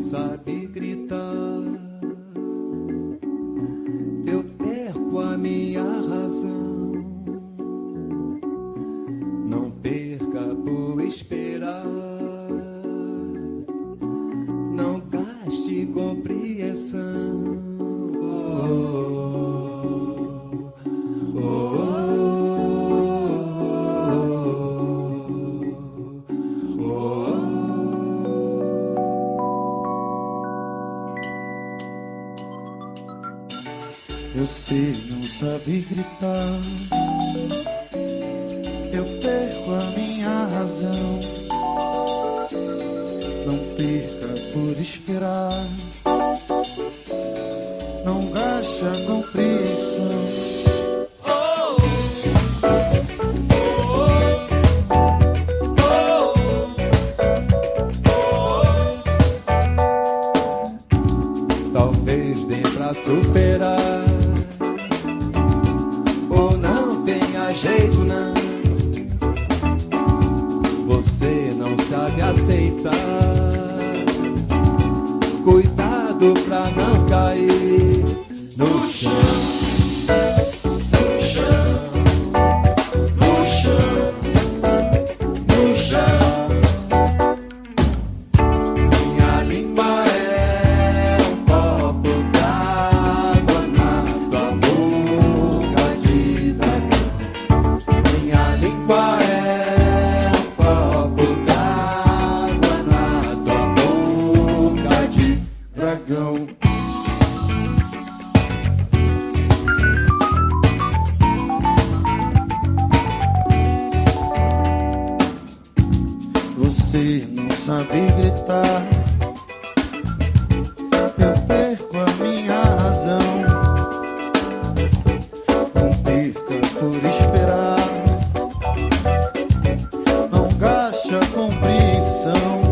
sabe gritar. Eu perco a minha razão. Não perca por esperar. Não gaste compreensão. Você não sabe gritar. Eu perco a minha razão. Não perca por esperar. Não gaste a compreensão. Talvez dê pra superar. Jeito não, você não sabe aceitar. Cuidado pra não cair no chão. No chão, no chão, no chão. Minha língua é um copo d'água na tua boca de dragão. Minha língua é um copo d'água na tua boca de dragão. Você não sabe gritar. Eu perco a minha razão. Não perca por esperar. Não gaste a compreensão.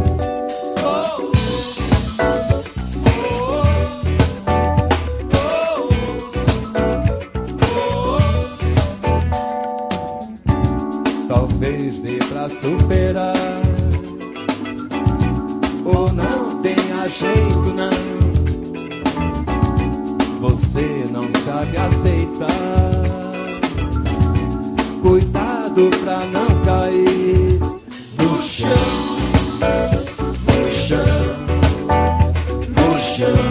Talvez dê pra superar. Ou não tenha jeito não. Você não sabe aceitar. Cuidado pra não cair no chão. No chão, no chão.